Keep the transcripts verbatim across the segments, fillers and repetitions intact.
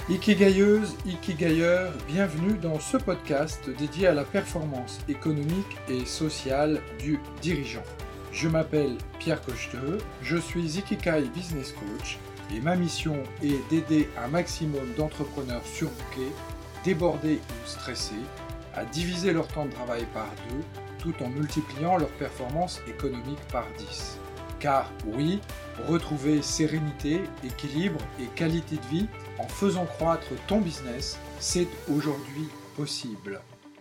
Ikigaïeuses, Ikigailleurs, bienvenue dans ce podcast dédié à la performance économique et sociale du dirigeant. Je m'appelle Pierre Cocheteux, je suis Ikigai Business Coach et ma mission est d'aider un maximum d'entrepreneurs surbookés, débordés ou stressés, à diviser leur temps de travail par deux tout en multipliant leur performance économique par dix. Car oui, retrouver sérénité, équilibre et qualité de vie en faisant croître ton business, c'est aujourd'hui possible.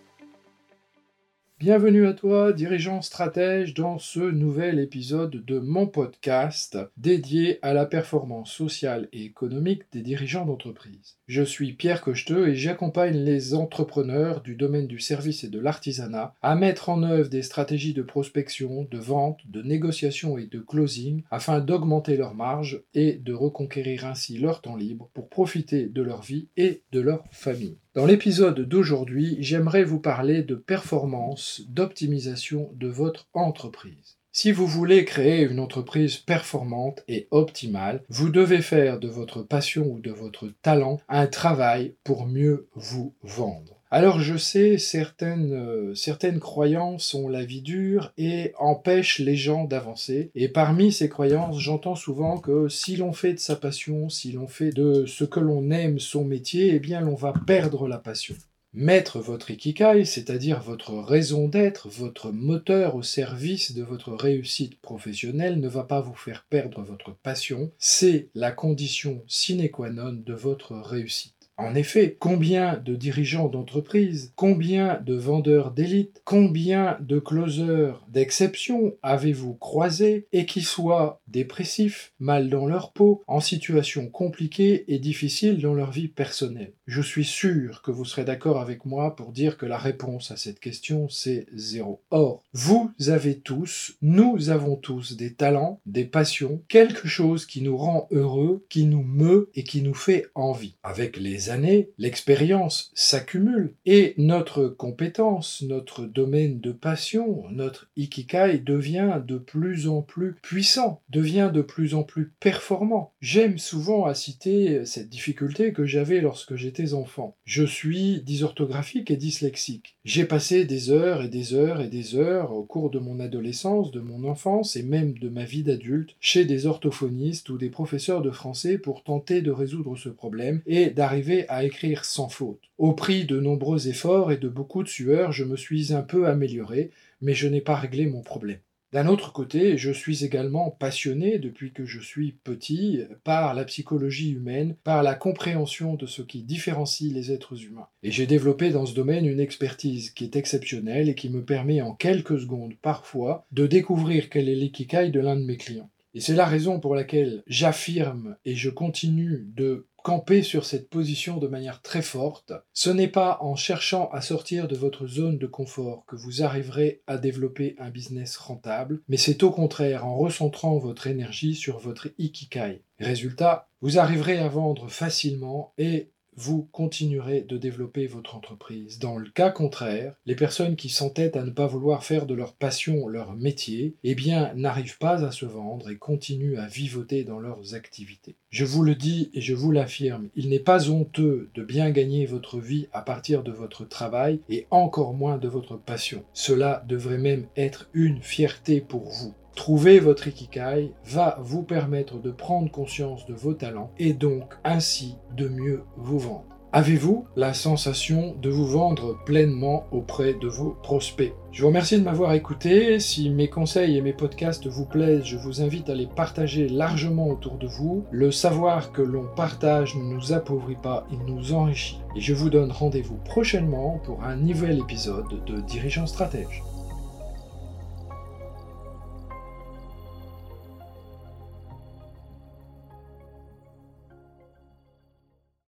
Bienvenue à toi, dirigeant stratège, dans ce nouvel épisode de mon podcast dédié à la performance sociale et économique des dirigeants d'entreprise. Je suis Pierre Cocheteux et j'accompagne les entrepreneurs du domaine du service et de l'artisanat à mettre en œuvre des stratégies de prospection, de vente, de négociation et de closing afin d'augmenter leurs marges et de reconquérir ainsi leur temps libre pour profiter de leur vie et de leur famille. Dans l'épisode d'aujourd'hui, j'aimerais vous parler de performance, d'optimisation de votre entreprise. Si vous voulez créer une entreprise performante et optimale, vous devez faire de votre passion ou de votre talent un travail pour mieux vous vendre. Alors je sais, certaines, euh, certaines croyances ont la vie dure et empêchent les gens d'avancer. Et parmi ces croyances, j'entends souvent que si l'on fait de sa passion, si l'on fait de ce que l'on aime son métier, eh bien l'on va perdre la passion. Mettre votre ikigai, c'est-à-dire votre raison d'être, votre moteur au service de votre réussite professionnelle, ne va pas vous faire perdre votre passion. C'est la condition sine qua non de votre réussite. En effet, combien de dirigeants d'entreprise, combien de vendeurs d'élite, combien de closers d'exception avez-vous croisé et qui soient dépressifs, mal dans leur peau, en situation compliquée et difficile dans leur vie personnelle? Je suis sûr que vous serez d'accord avec moi pour dire que la réponse à cette question, c'est zéro. Or, vous avez tous, nous avons tous des talents, des passions, quelque chose qui nous rend heureux, qui nous meut et qui nous fait envie. Avec les années, l'expérience s'accumule et notre compétence, notre domaine de passion, notre ikigai devient de plus en plus puissant, devient de plus en plus performant. J'aime souvent à citer cette difficulté que j'avais lorsque j'étais enfant. Je suis dysorthographique et dyslexique. J'ai passé des heures et des heures et des heures au cours de mon adolescence, de mon enfance et même de ma vie d'adulte chez des orthophonistes ou des professeurs de français pour tenter de résoudre ce problème et d'arriver à écrire sans faute. Au prix de nombreux efforts et de beaucoup de sueur, je me suis un peu amélioré, mais je n'ai pas réglé mon problème. D'un autre côté, je suis également passionné, depuis que je suis petit, par la psychologie humaine, par la compréhension de ce qui différencie les êtres humains. Et j'ai développé dans ce domaine une expertise qui est exceptionnelle et qui me permet en quelques secondes, parfois, de découvrir quel est l'ikigai de l'un de mes clients. Et c'est la raison pour laquelle j'affirme et je continue de camper sur cette position de manière très forte. Ce n'est pas en cherchant à sortir de votre zone de confort que vous arriverez à développer un business rentable, mais c'est au contraire en recentrant votre énergie sur votre ikigai. Résultat, vous arriverez à vendre facilement et vous continuerez de développer votre entreprise. Dans le cas contraire, les personnes qui s'entêtent à ne pas vouloir faire de leur passion leur métier, eh bien, n'arrivent pas à se vendre et continuent à vivoter dans leurs activités. Je vous le dis et je vous l'affirme, il n'est pas honteux de bien gagner votre vie à partir de votre travail et encore moins de votre passion. Cela devrait même être une fierté pour vous. Trouver votre ikigai va vous permettre de prendre conscience de vos talents et donc ainsi de mieux vous vendre. Avez-vous la sensation de vous vendre pleinement auprès de vos prospects? Je vous remercie de m'avoir écouté. Si mes conseils et mes podcasts vous plaisent, je vous invite à les partager largement autour de vous. Le savoir que l'on partage ne nous appauvrit pas, il nous enrichit. Et je vous donne rendez-vous prochainement pour un nouvel épisode de Dirigeant Stratège.